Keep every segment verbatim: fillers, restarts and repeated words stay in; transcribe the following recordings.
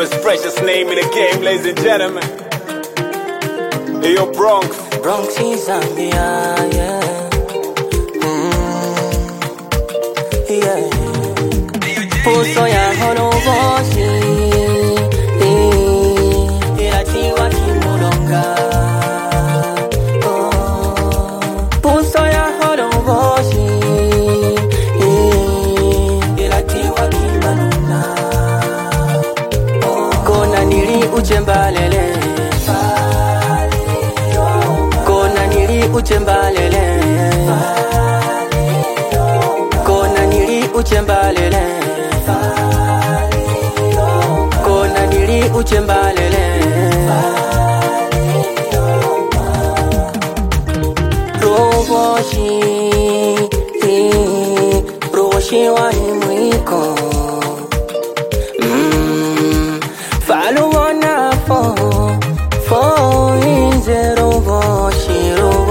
Dopest, precious name in the game, ladies and gentlemen. Hey, yo, Bronx. Bronx is Zambia, yeah. Mm, yeah. Puso ya hono voshi, ila tiwa kimulonga. Puso ya hono voshi, ila tiwa kimanuna. Kona nili uchembalele. Uchembalele Kona nili uchembalele Kona nili uchembalele Roboshi Roboshi wa himwiko Mmm Falu wana fo Fo inze roboshi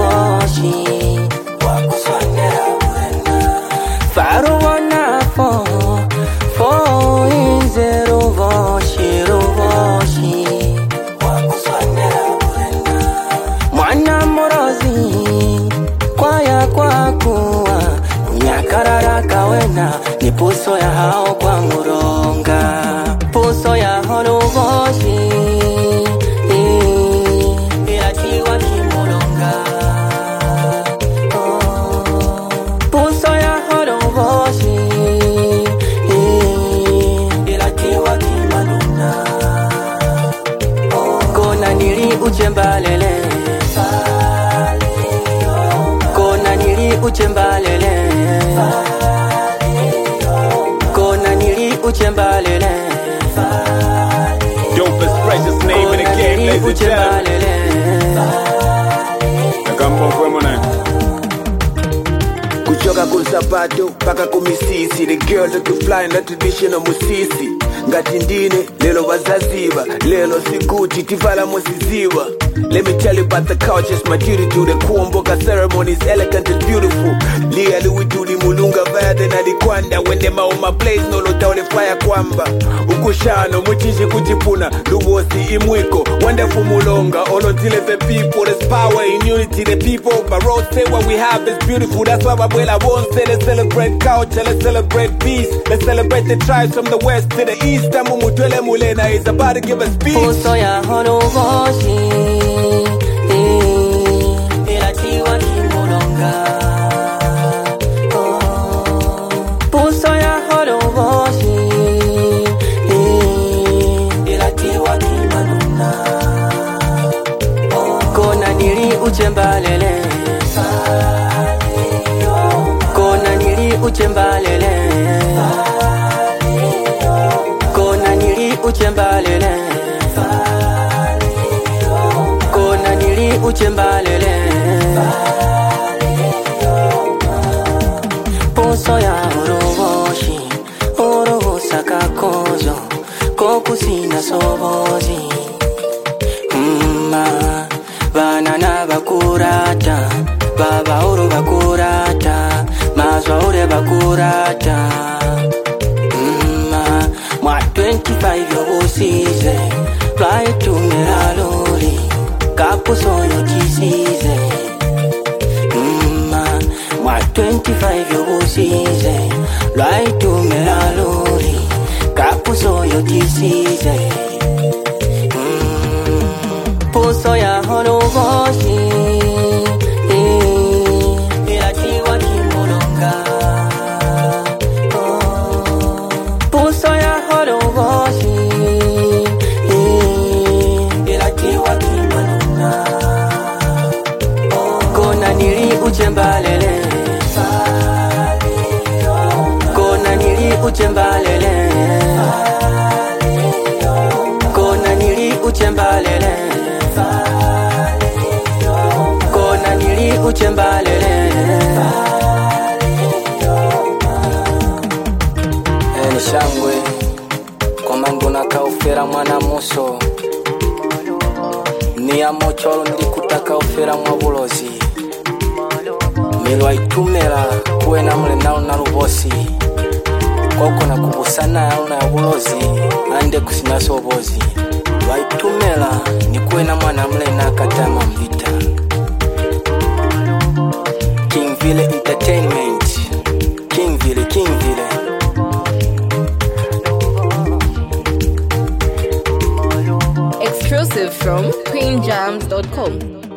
Faru wana fo Fo inze rovoshi rovoshi Wakuswanera urenda Mwana morozi Kwaya kwa kuwa Unyakarara kawena Ni puso ya hao kwa muronga Puso ya horovoshi Ilatiwa kimulonga Uchembalele Kona nili uchembalele Kona nili uchembalele Dopest, precious name in the game, ladies and gentlemen. Nakambo kwa mwana Kuchoka kusapato, paka kumisisi. The girl looking fly in the traditional musisi. Ngati ndine, lelo wazaziba. Lelo sikuti, tivala mosiziba. Let me tell you about the couch, it's my duty to the kuomboka ceremony is elegant and beautiful. Lia Louis Duli mulunga vaya tena di kwanda. When them out my place, no lo taule fire kwamba. Ukushano, muchishi kujipuna. Luwosi imwiko, wonderful mulonga. Olo tile the people, there's power in unity. The people, but Rose say what we have is beautiful. That's why Abuela won't say let's celebrate culture, let's celebrate peace. Let's celebrate the tribes from the west to the east. Mumutwele mulena is about to give a speech. Puso ya hono voshi Ilatiwa kimulonga Puso ya hono voshi Ilatiwa kimanuna Kona nili uchembalele Kona nili uchembalele Kona nili uchembalele Kona nili uchembalele Puso ya orovoshi Orovosa kakozo Kokusina sobozi Mma Banana bakurata Baba oro bakurata Mazwa ore bakurata Mma Mwa twenty-five yo usize Fly to Miralori Kapuso yo kisize Mma Mwa twenty-five yo usize Fly to Miralori Kapuso yo kisize Puso ya hono voshi Ilatiwa kimulonga Puso ya hono voshi Ilatiwa kimanuna Kona nili uchembalele Kona nili uchembalele Kona nili uchembalele Kona nili uchembalele Eni shangwe Kwa mangu na kaufera mwana muso Ni ya mocholo nilikutaka ufera mwabulozi Milwa itumela kuwe na mule nao na lubosi koko na kubusana una ulozi ande kusina sobozi waitumela nikuwe na mwana mle na katama mvita Kingville Entertainment Kingville Kingville Exclusive from queen jams dot com.